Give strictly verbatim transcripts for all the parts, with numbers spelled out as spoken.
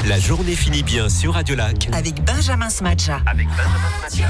La journée finit bien sur Radio Lac. Avec Benjamin Smadja. Avec Benjamin Smadja.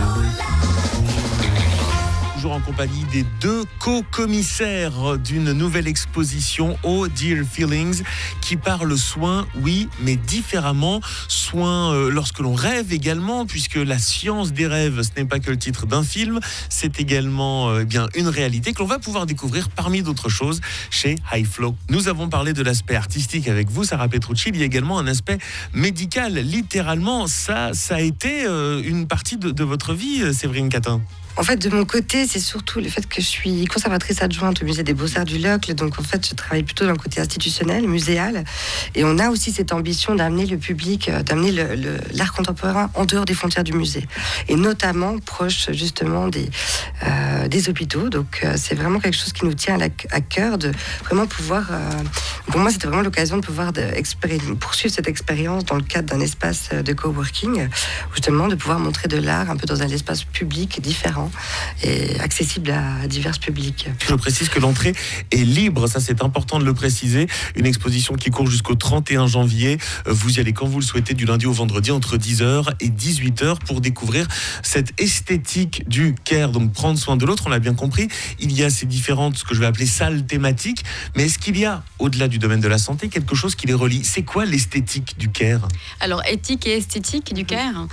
Toujours en compagnie des deux co-commissaires d'une nouvelle exposition, Oh Dear Feelings, qui parle soin, oui, mais différemment. Soin euh, lorsque l'on rêve également, puisque la science des rêves, ce n'est pas que le titre d'un film, c'est également euh, eh bien une réalité que l'on va pouvoir découvrir parmi d'autres choses chez High Flow. Nous avons parlé de l'aspect artistique avec vous, Sarah Petrucci. Il y a également un aspect médical. Littéralement, ça, ça a été euh, une partie de, de votre vie, Séverine Catin. En fait, de mon côté, c'est surtout le fait que je suis conservatrice adjointe au musée des Beaux-Arts du Locle. Donc, en fait, je travaille plutôt dans le côté institutionnel, muséal. Et on a aussi cette ambition d'amener le public, d'amener le, le, l'art contemporain en dehors des frontières du musée. Et notamment proche, justement, des, euh, des hôpitaux. Donc, euh, c'est vraiment quelque chose qui nous tient à, à cœur de vraiment pouvoir... Euh, pour moi, c'était vraiment l'occasion de pouvoir de poursuivre cette expérience dans le cadre d'un espace de coworking, justement, de pouvoir montrer de l'art un peu dans un espace public différent et accessible à divers publics. Je précise que l'entrée est libre, ça c'est important de le préciser. Une exposition qui court jusqu'au trente et un janvier. Vous y allez quand vous le souhaitez, du lundi au vendredi, entre dix heures et dix-huit heures, pour découvrir cette esthétique du care, donc prendre soin de l'autre. On l'a bien compris, il y a ces différentes, ce que je vais appeler salles thématiques, mais est-ce qu'il y a, au-delà du domaine de la santé, quelque chose qui les relie? C'est quoi l'esthétique du care? Alors, éthique et esthétique du care,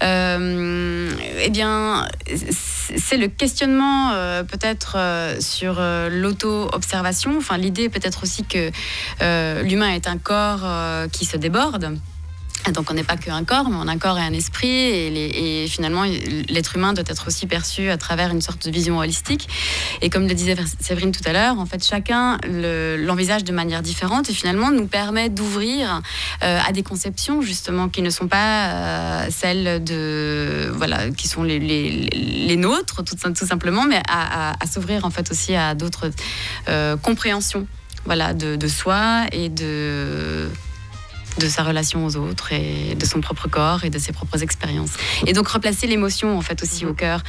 euh, eh bien, c'est le questionnement euh, peut-être euh, sur euh, l'auto-observation. Enfin, l'idée peut-être aussi que euh, l'humain est un corps euh, qui se déborde. Donc on n'est pas qu'un corps, mais on a un corps et un esprit, et, les, et finalement l'être humain doit être aussi perçu à travers une sorte de vision holistique. Et comme le disait Séverine tout à l'heure, en fait chacun le, l'envisage de manière différente, et finalement nous permet d'ouvrir euh, à des conceptions justement qui ne sont pas euh, celles de voilà qui sont les, les, les nôtres tout, tout simplement, mais à, à, à s'ouvrir en fait aussi à d'autres euh, compréhensions, voilà, de, de soi et de de sa relation aux autres et de son propre corps et de ses propres expériences. Et donc replacer l'émotion en fait aussi au cœur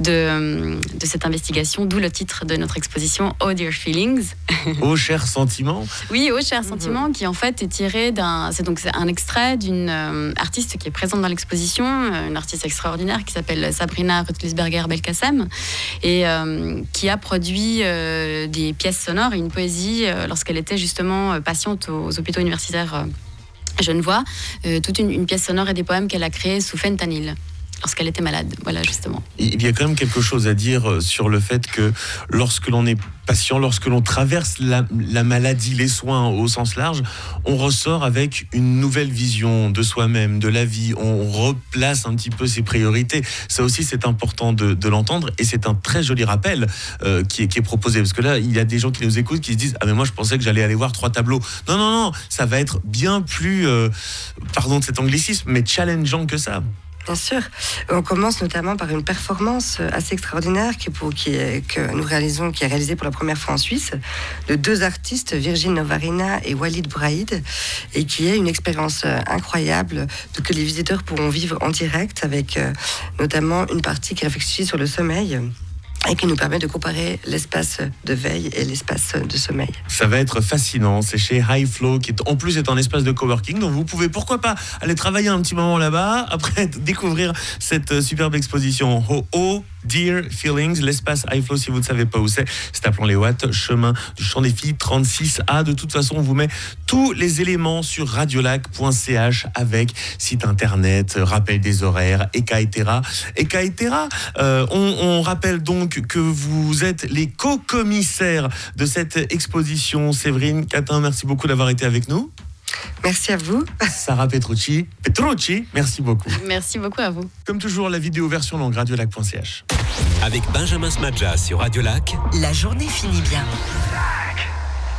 de, de cette investigation, d'où le titre de notre exposition Oh Dear Feelings. Oh cher sentiment. Oui, Oh cher sentiment, qui en fait est tiré d'un, c'est donc c'est un extrait d'une euh, artiste qui est présente dans l'exposition, une artiste extraordinaire qui s'appelle Sabrina Rutlisberger-Belkacem et euh, qui a produit euh, des pièces sonores et une poésie euh, lorsqu'elle était justement euh, patiente aux hôpitaux universitaires euh, Genevois, euh, toute une, une pièce sonore et des poèmes qu'elle a créés sous fentanyl lorsqu'elle était malade, voilà justement. Il y a quand même quelque chose à dire sur le fait que lorsque l'on est patient, lorsque l'on traverse la, la maladie, les soins au sens large, on ressort avec une nouvelle vision de soi-même, de la vie, on replace un petit peu ses priorités. Ça aussi c'est important de, de l'entendre, et c'est un très joli rappel euh, qui, est, qui est proposé, parce que là il y a des gens qui nous écoutent qui se disent « Ah mais moi je pensais que j'allais aller voir trois tableaux ». Non, non, non, ça va être bien plus, euh, pardon de cet anglicisme, mais challengeant que ça. Bien sûr. On commence notamment par une performance assez extraordinaire qui est pour, qui est, que nous réalisons, qui est réalisée pour la première fois en Suisse, de deux artistes, Virgin Novarina et Walid Braïd, et qui est une expérience incroyable que les visiteurs pourront vivre en direct, avec euh, notamment une partie qui réfléchit sur le sommeil et qui nous permet de comparer l'espace de veille et l'espace de sommeil. Ça va être fascinant. C'est chez High Flow, qui est, en plus est un espace de coworking, donc vous pouvez pourquoi pas aller travailler un petit moment là-bas, après découvrir cette superbe exposition Oh, oh Dear Feelings, l'espace High Flow. Si vous ne savez pas où c'est, c'est à Plan-les-Ouates, chemin du Champ des Filles trente-six A. De toute façon, on vous met tous les éléments sur radiolac point c h avec site internet, rappel des horaires, et cetera et cetera. Euh, on, on rappelle donc que vous êtes les co-commissaires de cette exposition. Séverine Catin, merci beaucoup d'avoir été avec nous. Merci à vous. Sarah Petrucci, Petrucci, merci beaucoup. Merci beaucoup à vous. Comme toujours, la vidéo version longue, radiolac point c h. Avec Benjamin Smadja sur Radio Lac. La journée finit bien.